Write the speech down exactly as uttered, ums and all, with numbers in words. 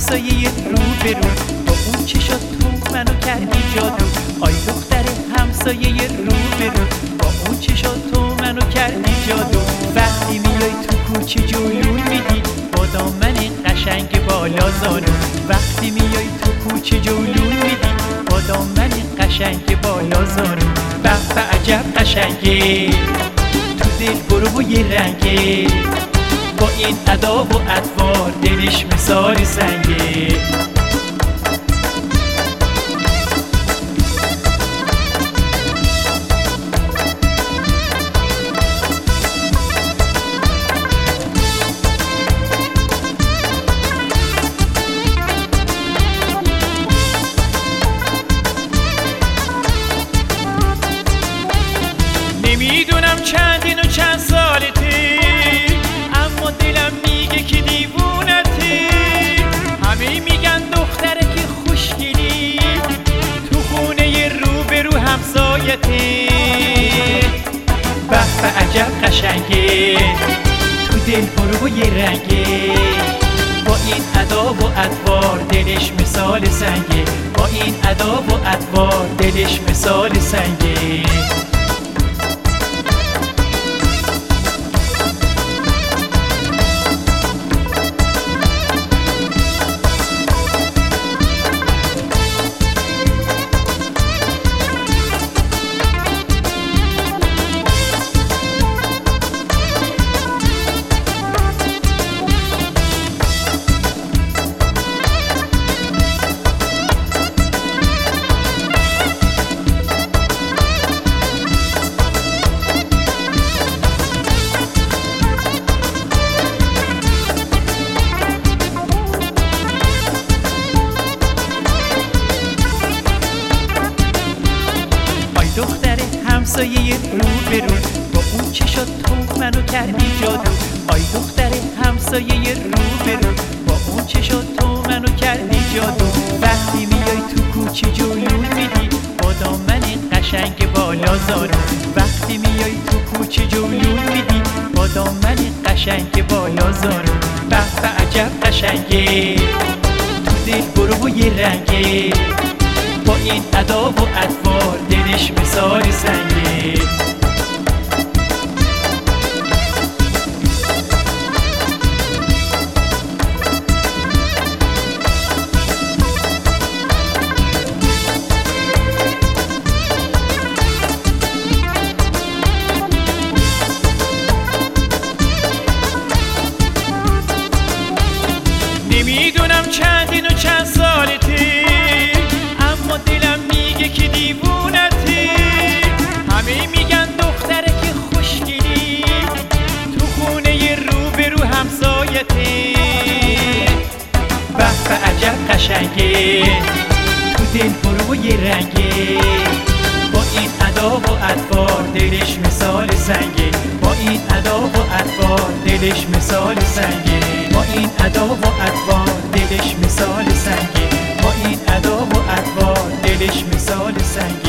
همسایه رو به رو، با اون چشات تو منو کردی جادو. آی دختر همسایه رو به رو، با اون چشات تو منو کردی جادو. وقتی میای تو کوچه جلون میدی با دامن قشنگ بالا زانو. وقتی میای تو کوچه جلون میدی با دامن قشنگ بالا زانو. به به عجب قشنگه، تو دل برو و یه رنگه، با این ادا و اطوار دلش مثال سنگه. نمیدونم چندین و چند سالته، اما دلم میگه که دیوونته. همه میگن دختره که خوشگلی، تو خونه رو به رو همسایته. به به عجب قشنگه، تو دل برو و یه رنگه، با این ادا و اطوار دلش مثال سنگه. با این ادا و اطوار دلش مثال سنگه. دختر همسایه رو به رو، با اون چشات تو منو کردی جادو. آی دختر همسایه رو به رو، با اون چشات تو منو کردی جادو. وقتی میای تو کوچه جلون میدی با دامن قشنگ بالا زانو. وقتی میای تو کوچه جلون میدی با دامن قشنگ بالا زانو. به به عجب قشنگه، تو دل برو و یه رنگه، با این ادا و اطوار دلش مثال سنگه. نمیدونم چندین و چند سالته، اما دلم میگه که دیوونته. همه میگن دختره که خوشگلی، تو خونه رو به رو همسایته. به به عجب قشنگه، تو دل برو و یه رنگه، با این ادا و اطوار دلش مثال سنگه. با این ادا و اطوار دلش مثال سنگه. با این ادا و اطوار دلش مثال سنگه. با این ادا و اطوار دلش مثال سنگه.